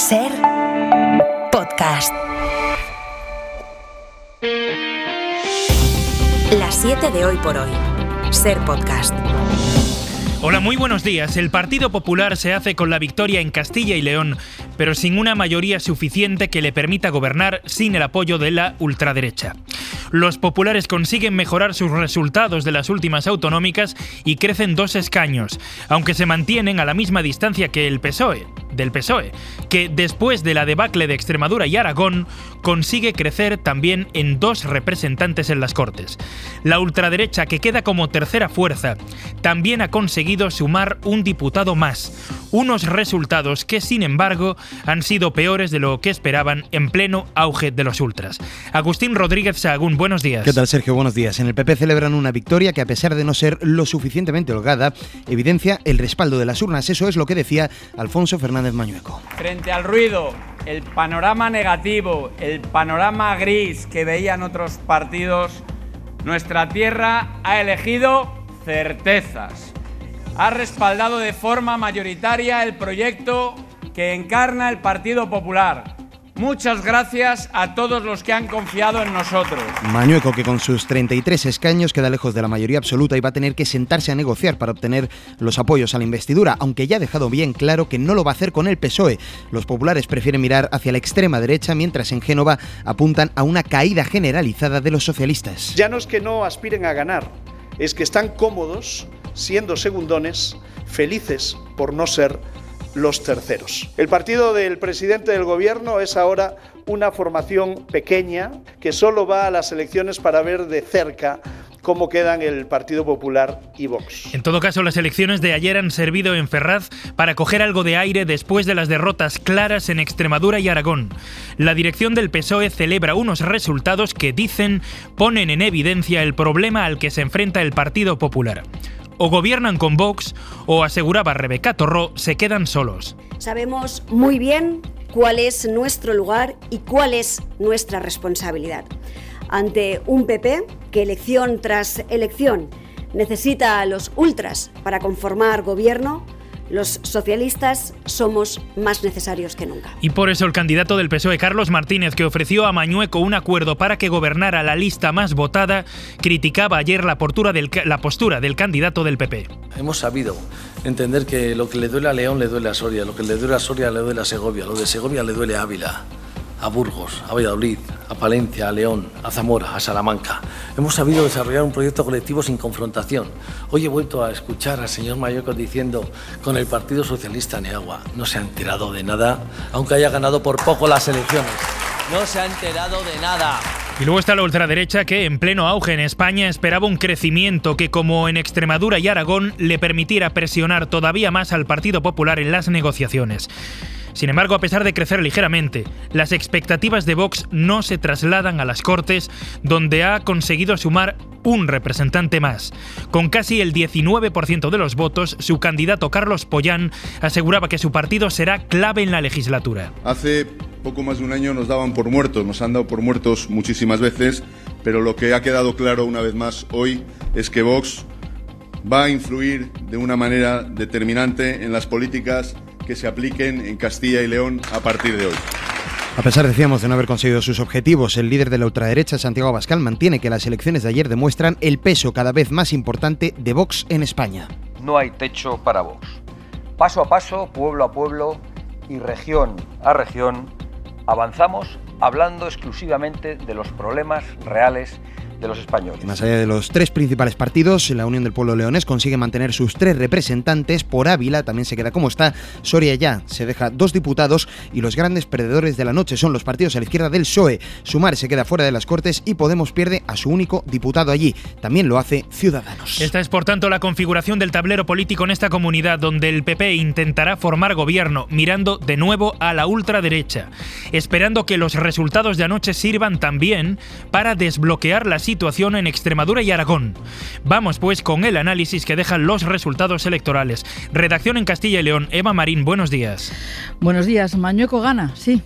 Ser Podcast. Las 7 de hoy por hoy. Ser Podcast. Hola, muy buenos días. El Partido Popular se hace con la victoria en Castilla y León, pero sin una mayoría suficiente que le permita gobernar sin el apoyo de la ultraderecha. Los populares consiguen mejorar sus resultados de las últimas autonómicas y crecen 2 escaños, aunque se mantienen a la misma distancia que el PSOE, que después de la debacle de Extremadura y Aragón, consigue crecer también en 2 representantes en las Cortes. La ultraderecha, que queda como tercera fuerza, también ha conseguido sumar un diputado más, unos resultados que, sin embargo, han sido peores de lo que esperaban en pleno auge de los ultras. Agustín Rodríguez Sahagún, buenos días. ¿Qué tal, Sergio? Buenos días. En el PP celebran una victoria que, a pesar de no ser lo suficientemente holgada, evidencia el respaldo de las urnas. Eso es lo que decía Alfonso Fernández Mañueco. Frente al ruido, el panorama negativo, el panorama gris que veían otros partidos, nuestra tierra ha elegido certezas. Ha respaldado de forma mayoritaria el proyecto que encarna el Partido Popular. Muchas gracias a todos los que han confiado en nosotros. Mañueco, que con sus 33 escaños queda lejos de la mayoría absoluta y va a tener que sentarse a negociar para obtener los apoyos a la investidura, aunque ya ha dejado bien claro que no lo va a hacer con el PSOE. Los populares prefieren mirar hacia la extrema derecha, mientras en Génova apuntan a una caída generalizada de los socialistas. Ya no es que no aspiren a ganar, es que están cómodos siendo segundones, felices por no ser los terceros. El partido del presidente del gobierno es ahora una formación pequeña que solo va a las elecciones para ver de cerca cómo quedan el Partido Popular y Vox. En todo caso, las elecciones de ayer han servido en Ferraz para coger algo de aire después de las derrotas claras en Extremadura y Aragón. La dirección del PSOE celebra unos resultados que, dicen, ponen en evidencia el problema al que se enfrenta el Partido Popular. O gobiernan con Vox, o, aseguraba Rebeca Torró, se quedan solos. Sabemos muy bien cuál es nuestro lugar y cuál es nuestra responsabilidad. Ante un PP que elección tras elección necesita a los ultras para conformar gobierno, los socialistas somos más necesarios que nunca. Y por eso el candidato del PSOE, Carlos Martínez, que ofreció a Mañueco un acuerdo para que gobernara la lista más votada, criticaba ayer la postura del candidato del PP. Hemos sabido entender que lo que le duele a León le duele a Soria, lo que le duele a Soria le duele a Segovia, lo de Segovia le duele a Ávila, a Burgos, a Valladolid, a Palencia, a León, a Zamora, a Salamanca. Hemos sabido desarrollar un proyecto colectivo sin confrontación. Hoy he vuelto a escuchar al señor Mañueco diciendo: con el Partido Socialista Neagua. No se ha enterado de nada, aunque haya ganado por poco las elecciones. No se ha enterado de nada. Y luego está la ultraderecha, que en pleno auge en España esperaba un crecimiento que, como en Extremadura y Aragón, le permitiera presionar todavía más al Partido Popular en las negociaciones. Sin embargo, a pesar de crecer ligeramente, las expectativas de Vox no se trasladan a las Cortes, donde ha conseguido sumar un representante más. Con casi el 19% de los votos, su candidato Carlos Pollán aseguraba que su partido será clave en la legislatura. Hace poco más de un año nos daban por muertos, nos han dado por muertos muchísimas veces, pero lo que ha quedado claro una vez más hoy es que Vox va a influir de una manera determinante en las políticas que se apliquen en Castilla y León a partir de hoy. A pesar, decíamos, de no haber conseguido sus objetivos, el líder de la ultraderecha, Santiago Abascal, mantiene que las elecciones de ayer demuestran el peso cada vez más importante de Vox en España. No hay techo para Vox. Paso a paso, pueblo a pueblo y región a región, avanzamos hablando exclusivamente de los problemas reales de los españoles. Más allá de los 3 principales partidos, la Unión del Pueblo Leonés consigue mantener sus 3 representantes. Por Ávila también se queda como está. Soria ya se deja 2 diputados y los grandes perdedores de la noche son los partidos a la izquierda del PSOE. Sumar se queda fuera de las Cortes y Podemos pierde a su único diputado allí. También lo hace Ciudadanos. Esta es, por tanto, la configuración del tablero político en esta comunidad, donde el PP intentará formar gobierno mirando de nuevo a la ultraderecha, esperando que los resultados de anoche sirvan también para desbloquear la situación en Extremadura y Aragón. Vamos pues con el análisis que dejan los resultados electorales. Redacción en Castilla y León, Eva Marín, buenos días. Buenos días. Mañueco gana, sí.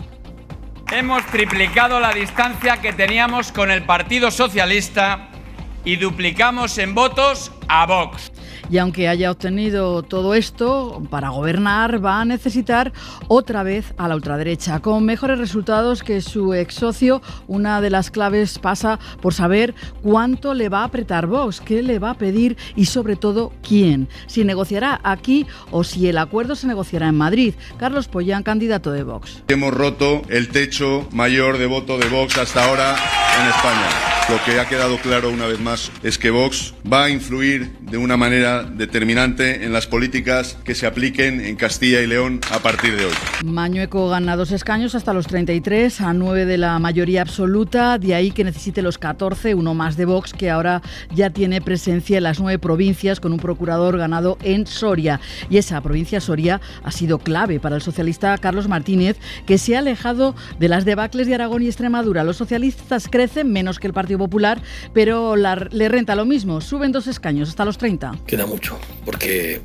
Hemos triplicado la distancia que teníamos con el Partido Socialista y duplicamos en votos a Vox. Y aunque haya obtenido todo esto, para gobernar va a necesitar otra vez a la ultraderecha. Con mejores resultados que su ex socio, una de las claves pasa por saber cuánto le va a apretar Vox, qué le va a pedir y sobre todo quién. Si negociará aquí o si el acuerdo se negociará en Madrid. Carlos Pollán, candidato de Vox. Hemos roto el techo mayor de voto de Vox hasta ahora en España. Lo que ha quedado claro una vez más es que Vox va a influir de una manera determinante en las políticas que se apliquen en Castilla y León a partir de hoy. Mañueco gana 2 escaños hasta los 33, a 9 de la mayoría absoluta, de ahí que necesite los 14, uno más de Vox, que ahora ya tiene presencia en las 9 provincias con un procurador ganado en Soria. Y esa provincia, Soria, ha sido clave para el socialista Carlos Martínez, que se ha alejado de las debacles de Aragón y Extremadura. Los socialistas crecen menos que el Partido Popular, pero le renta lo mismo, suben 2 escaños hasta los 30. Queda mucho, porque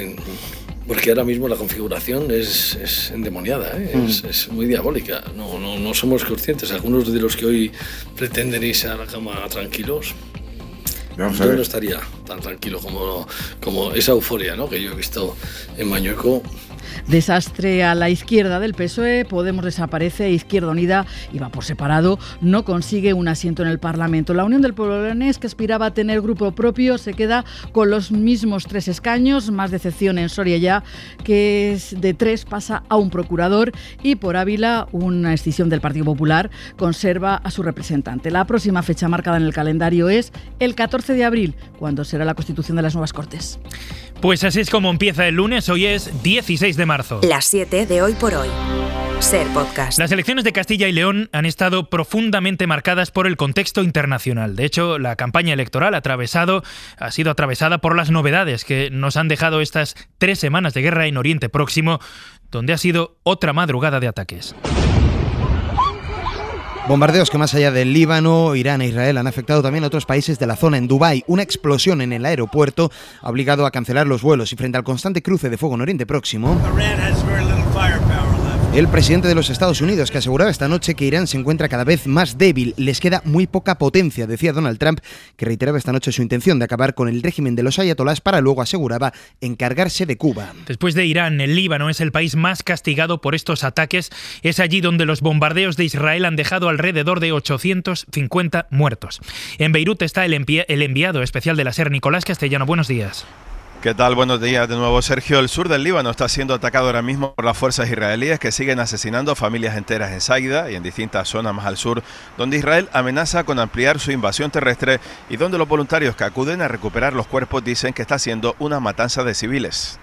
ahora mismo la configuración es endemoniada, es muy diabólica. No somos conscientes. Algunos de los que hoy pretenden irse a la cama tranquilos, yo no estaría tan tranquilo como esa euforia, ¿no?, que yo he visto en Mañueco. Desastre a la izquierda del PSOE, Podemos desaparece, Izquierda Unida, y va por separado, no consigue un asiento en el Parlamento. La Unión del Pueblo Leonés, que aspiraba a tener grupo propio, se queda con los mismos 3 escaños, más decepción en Soria ya, que es de 3 pasa a un procurador, y por Ávila, una escisión del Partido Popular, conserva a su representante. La próxima fecha marcada en el calendario es el 14 de abril, cuando será la constitución de las nuevas Cortes. Pues así es como empieza el lunes, hoy es 16 de marzo. Las 7 de hoy por hoy. Ser Podcast. Las elecciones de Castilla y León han estado profundamente marcadas por el contexto internacional. De hecho, la campaña electoral ha sido atravesada por las novedades que nos han dejado estas 3 semanas de guerra en Oriente Próximo, donde ha sido otra madrugada de ataques. Bombardeos que más allá del Líbano, Irán e Israel han afectado también a otros países de la zona. En Dubái, una explosión en el aeropuerto ha obligado a cancelar los vuelos y frente al constante cruce de fuego en Oriente Próximo, el presidente de los Estados Unidos, que aseguraba esta noche que Irán se encuentra cada vez más débil, les queda muy poca potencia, decía Donald Trump, que reiteraba esta noche su intención de acabar con el régimen de los ayatolás para luego, aseguraba, encargarse de Cuba. Después de Irán, el Líbano es el país más castigado por estos ataques. Es allí donde los bombardeos de Israel han dejado alrededor de 850 muertos. En Beirut está el enviado especial de la SER, Nicolás Castellano. Buenos días. ¿Qué tal? Buenos días de nuevo, Sergio. El sur del Líbano está siendo atacado ahora mismo por las fuerzas israelíes que siguen asesinando familias enteras en Saida y en distintas zonas más al sur, donde Israel amenaza con ampliar su invasión terrestre y donde los voluntarios que acuden a recuperar los cuerpos dicen que está siendo una matanza de civiles.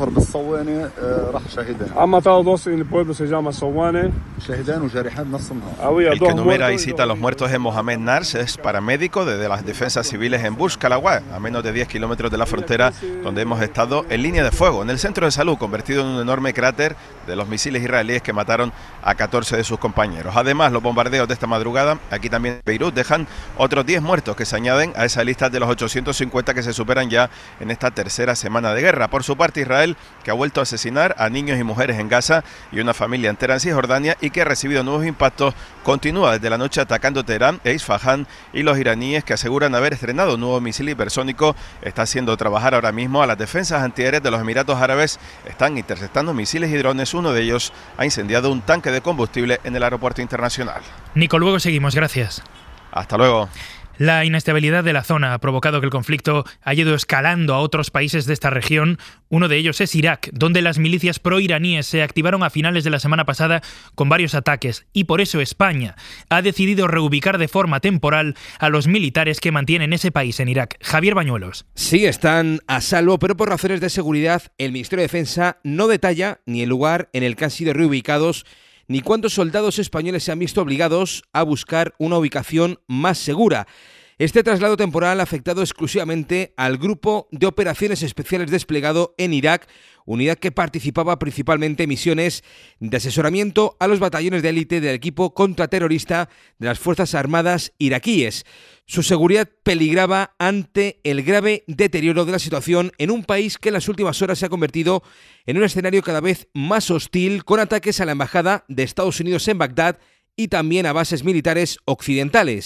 Han matado 2 en el pueblo, se llama Sawane. El que enumera y cita a los muertos es Mohamed Nars, es paramédico de las defensas civiles en Bush Kalawah, a menos de 10 kilómetros de la frontera, donde hemos estado en línea de fuego, en el centro de salud, convertido en un enorme cráter de los misiles israelíes que mataron a 14 de sus compañeros. Además, los bombardeos de esta madrugada, aquí también en Beirut, dejan otros 10 muertos que se añaden a esa lista de los 850 que se superan ya en esta tercera semana de guerra. Por su parte, Israel, que ha vuelto a asesinar a niños y mujeres en Gaza y una familia entera en Cisjordania y que ha recibido nuevos impactos, continúa desde la noche atacando Teherán e Isfahán, y los iraníes, que aseguran haber estrenado un nuevo misil hipersónico, está haciendo trabajar ahora mismo a las defensas antiaéreas de los Emiratos Árabes. Están interceptando misiles y drones. Uno de ellos ha incendiado un tanque de combustible en el aeropuerto internacional. Nico, luego seguimos. Gracias. Hasta luego. La inestabilidad de la zona ha provocado que el conflicto haya ido escalando a otros países de esta región. Uno de ellos es Irak, donde las milicias proiraníes se activaron a finales de la semana pasada con varios ataques, y por eso España ha decidido reubicar de forma temporal a los militares que mantienen ese país en Irak. Javier Bañuelos. Sí, están a salvo, pero por razones de seguridad el Ministerio de Defensa no detalla ni el lugar en el que han sido reubicados ni cuántos soldados españoles se han visto obligados a buscar una ubicación más segura. Este traslado temporal ha afectado exclusivamente al Grupo de Operaciones Especiales desplegado en Irak, unidad que participaba principalmente en misiones de asesoramiento a los batallones de élite del equipo contraterrorista de las Fuerzas Armadas iraquíes. Su seguridad peligraba ante el grave deterioro de la situación en un país que en las últimas horas se ha convertido en un escenario cada vez más hostil, con ataques a la embajada de Estados Unidos en Bagdad y también a bases militares occidentales.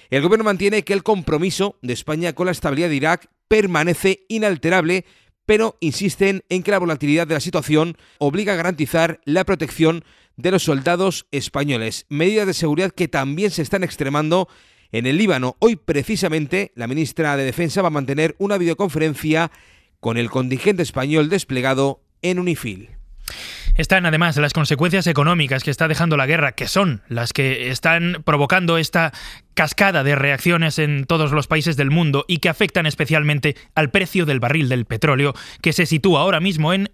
El gobierno mantiene que el compromiso de España con la estabilidad de Irak permanece inalterable, pero insisten en que la volatilidad de la situación obliga a garantizar la protección de los soldados españoles. Medidas de seguridad que también se están extremando en el Líbano. Hoy, precisamente, la ministra de Defensa va a mantener una videoconferencia con el contingente español desplegado en UNIFIL. Están además las consecuencias económicas que está dejando la guerra, que son las que están provocando esta cascada de reacciones en todos los países del mundo y que afectan especialmente al precio del barril del petróleo, que se sitúa ahora mismo en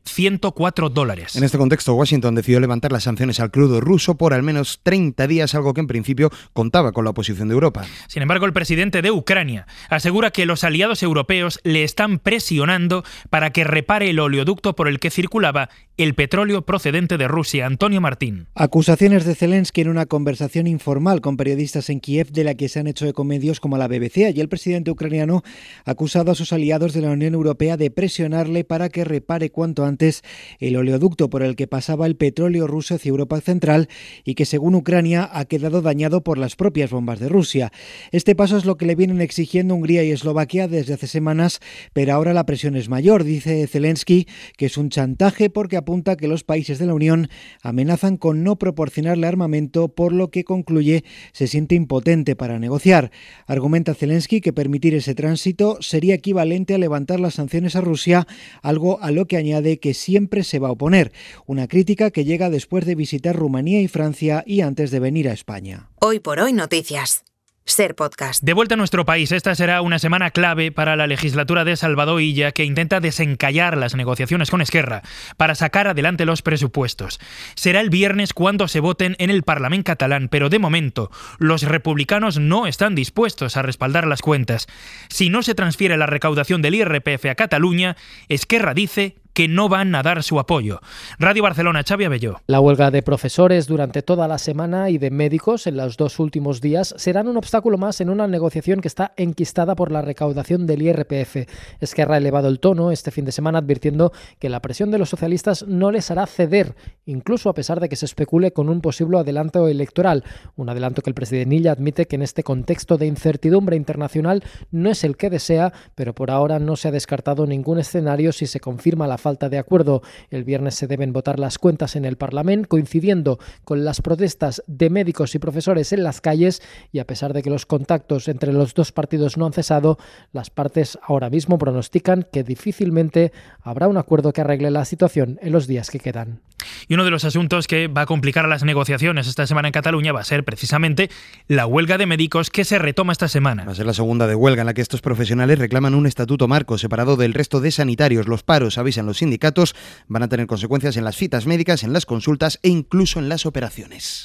$104. En este contexto, Washington decidió levantar las sanciones al crudo ruso por al menos 30 días, algo que en principio contaba con la oposición de Europa. Sin embargo, el presidente de Ucrania asegura que los aliados europeos le están presionando para que repare el oleoducto por el que circulaba el petróleo procedente de Rusia. Antonio Martín. Acusaciones de Zelensky en una conversación informal con periodistas en Kiev, de la que se han hecho eco medios como la BBC, y el presidente ucraniano ha acusado a sus aliados de la Unión Europea de presionarle para que repare cuanto antes el oleoducto por el que pasaba el petróleo ruso hacia Europa Central y que, según Ucrania, ha quedado dañado por las propias bombas de Rusia. Este paso es lo que le vienen exigiendo Hungría y Eslovaquia desde hace semanas, pero ahora la presión es mayor. Dice Zelensky que es un chantaje porque apunta que los países de la Unión amenazan con no proporcionarle armamento, por lo que, concluye, se siente impotente para negociar. Argumenta Zelensky que permitir ese tránsito sería equivalente a levantar las sanciones a Rusia, algo a lo que añade que siempre se va a oponer. Una crítica que llega después de visitar Rumanía y Francia y antes de venir a España. Hoy por hoy noticias. Ser Podcast. De vuelta a nuestro país, esta será una semana clave para la legislatura de Salvador Illa, que intenta desencallar las negociaciones con Esquerra para sacar adelante los presupuestos. Será el viernes cuando se voten en el Parlamento catalán, pero de momento los republicanos no están dispuestos a respaldar las cuentas. Si no se transfiere la recaudación del IRPF a Cataluña, Esquerra dice que no van a dar su apoyo. Radio Barcelona, Xavi Abelló. La huelga de profesores durante toda la semana y de médicos en los 2 últimos días serán un obstáculo más en una negociación que está enquistada por la recaudación del IRPF. Esquerra ha elevado el tono este fin de semana, advirtiendo que la presión de los socialistas no les hará ceder, incluso a pesar de que se especule con un posible adelanto electoral. Un adelanto que el presidente Illa admite que en este contexto de incertidumbre internacional no es el que desea, pero por ahora no se ha descartado ningún escenario si se confirma la falta de acuerdo. El viernes se deben votar las cuentas en el Parlamento, coincidiendo con las protestas de médicos y profesores en las calles, y a pesar de que los contactos entre los dos partidos no han cesado, las partes ahora mismo pronostican que difícilmente habrá un acuerdo que arregle la situación en los días que quedan. Y uno de los asuntos que va a complicar las negociaciones esta semana en Cataluña va a ser precisamente la huelga de médicos, que se retoma esta semana. Va a ser la segunda de huelga en la que estos profesionales reclaman un estatuto marco separado del resto de sanitarios. Los paros, avisan los sindicatos, van a tener consecuencias en las citas médicas, en las consultas e incluso en las operaciones.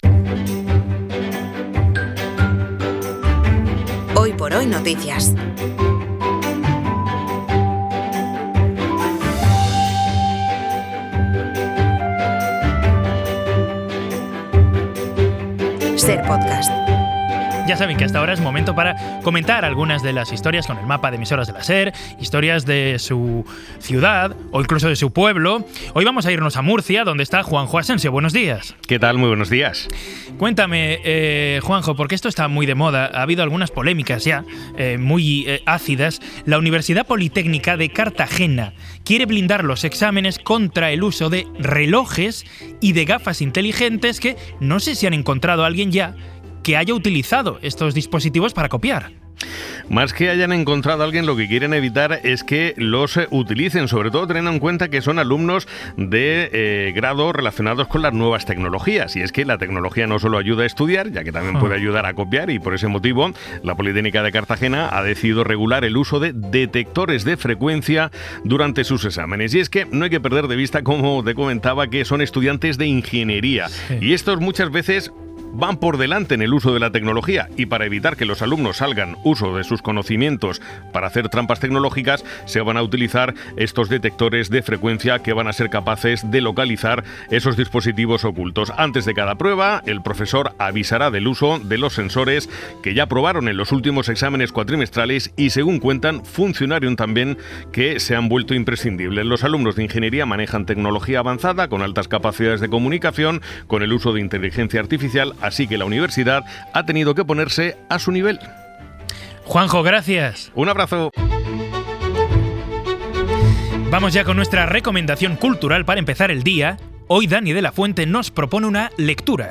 Hoy por hoy noticias. Ser Podcast. Ya saben que hasta ahora es momento para comentar algunas de las historias con el mapa de emisoras de la SER, historias de su ciudad o incluso de su pueblo. Hoy vamos a irnos a Murcia, donde está Juanjo Asensio. Buenos días. ¿Qué tal? Muy buenos días. Cuéntame, Juanjo, porque esto está muy de moda, ha habido algunas polémicas ya, muy ácidas. La Universidad Politécnica de Cartagena quiere blindar los exámenes contra el uso de relojes y de gafas inteligentes que no sé si han encontrado a alguien ya que haya utilizado estos dispositivos para copiar. Más que hayan encontrado a alguien, lo que quieren evitar es que los utilicen, sobre todo teniendo en cuenta que son alumnos de grado relacionados con las nuevas tecnologías. Y es que la tecnología no solo ayuda a estudiar, ya que también puede ayudar a copiar, y por ese motivo la Politécnica de Cartagena ha decidido regular el uso de detectores de frecuencia durante sus exámenes. Y es que no hay que perder de vista, como te comentaba, que son estudiantes de ingeniería. Sí. Y estos muchas veces van por delante en el uso de la tecnología, y para evitar que los alumnos salgan uso de sus conocimientos para hacer trampas tecnológicas, se van a utilizar estos detectores de frecuencia que van a ser capaces de localizar esos dispositivos ocultos. Antes de cada prueba, el profesor avisará del uso de los sensores que ya probaron en los últimos exámenes cuatrimestrales y, según cuentan, funcionaron también, que se han vuelto imprescindibles. Los alumnos de ingeniería manejan tecnología avanzada con altas capacidades de comunicación, con el uso de inteligencia artificial, así que la universidad ha tenido que ponerse a su nivel. Juanjo, gracias. Un abrazo. Vamos ya con nuestra recomendación cultural para empezar el día. Hoy Dani de la Fuente nos propone una lectura.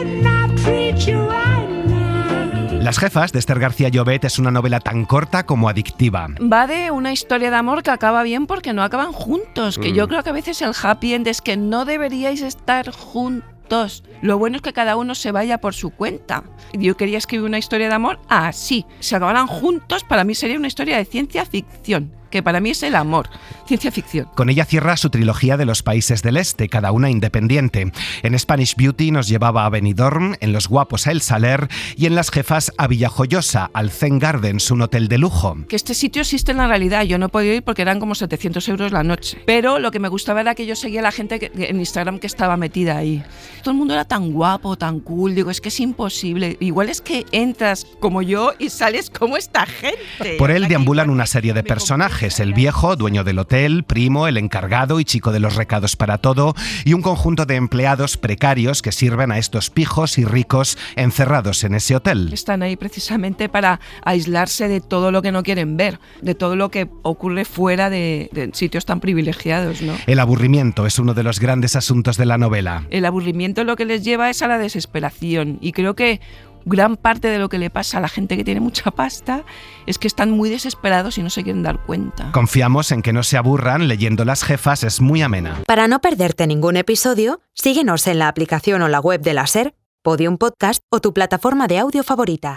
Las jefas, de Esther García Llobet, es una novela tan corta como adictiva. Va de una historia de amor que acaba bien porque no acaban juntos, que yo creo que a veces el happy end es que no deberíais estar juntos. Lo bueno es que cada uno se vaya por su cuenta. Yo quería escribir una historia de amor así. Si acabaran juntos, para mí sería una historia de ciencia ficción, que para mí es el amor, ciencia ficción. Con ella cierra su trilogía de los países del este, cada una independiente. En Spanish Beauty nos llevaba a Benidorm, en Los Guapos a El Saler y en Las Jefas a Villajoyosa, al Zen Gardens, un hotel de lujo. Que este sitio existe en la realidad, yo no he podido ir porque eran como 700 euros la noche. Pero lo que me gustaba era que yo seguía a la gente en Instagram que estaba metida ahí. Todo el mundo era tan guapo, tan cool, digo, es que es imposible. Igual es que entras como yo y sales como esta gente. Por él deambulan una serie de personajes. El viejo, dueño del hotel, primo, el encargado y chico de los recados para todo, y un conjunto de empleados precarios que sirven a estos pijos y ricos encerrados en ese hotel. Están ahí precisamente para aislarse de todo lo que no quieren ver, de todo lo que ocurre fuera de sitios tan privilegiados, ¿no? El aburrimiento es uno de los grandes asuntos de la novela. El aburrimiento lo que les lleva es a la desesperación, y creo que gran parte de lo que le pasa a la gente que tiene mucha pasta es que están muy desesperados y no se quieren dar cuenta. Confiamos en que no se aburran leyendo Las Jefas, es muy amena. Para no perderte ningún episodio, síguenos en la aplicación o la web de la SER, Podium Podcast o tu plataforma de audio favorita.